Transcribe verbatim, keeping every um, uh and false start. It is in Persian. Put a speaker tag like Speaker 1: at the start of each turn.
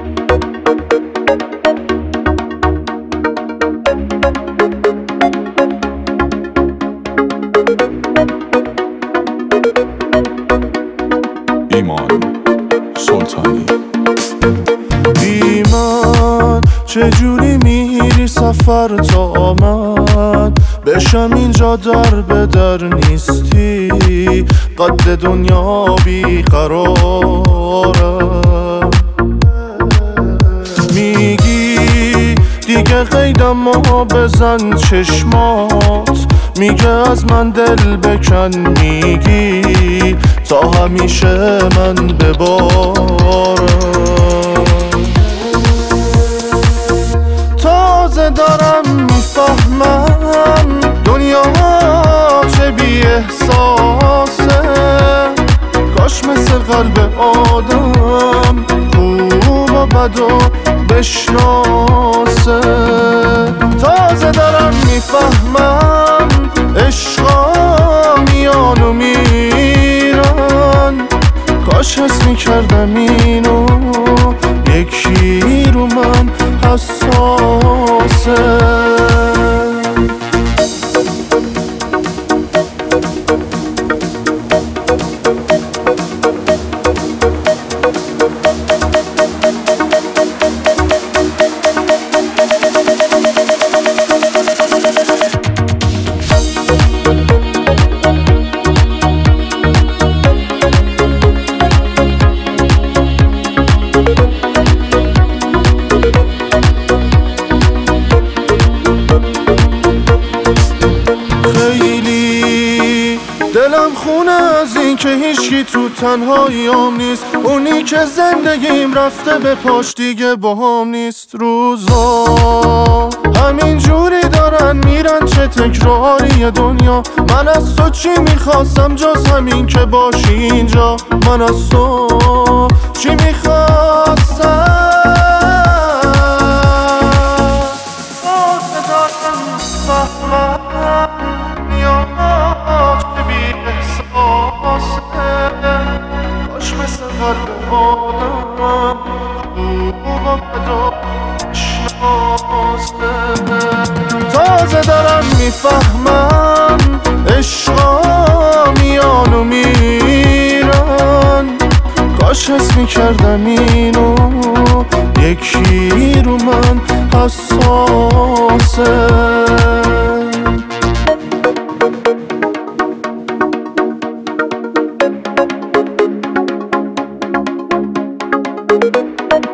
Speaker 1: ایمان سلطانی.
Speaker 2: ایمان چجوری میری سفر تا من بشم اینجا در به در نیستی، قد دنیا بیقرارم. میگی دیگه قیدم و بزن چشمات، میگه از من دل بکن، میگی تا همیشه من ببارم. تازه دارم میفهمم دنیا چه بی احساسه، کاش مثل قلب آدم خوب و بد و بشناسه. تازه دارم میفهمم عشقا میان و میرن، کاش حس میکردم اینو یکی رو من حساسه. دلم خونه از این که هیچکی تو تنهاییام نیست، اونی که زندگیم رفته به پاش دیگه باهام نیست. روزا همین جوری دارن میرن، چه تکراری دنیا. من از تو چی میخواستم جز همین که باشی اینجا، من از تو چی میخواستم. کاش مثل قلب آدم خوب و بد و شناسه. تازه دارم میفهمم عشقا میان و میرن، کاش حس میکردم اینو یکی رو من حساسه.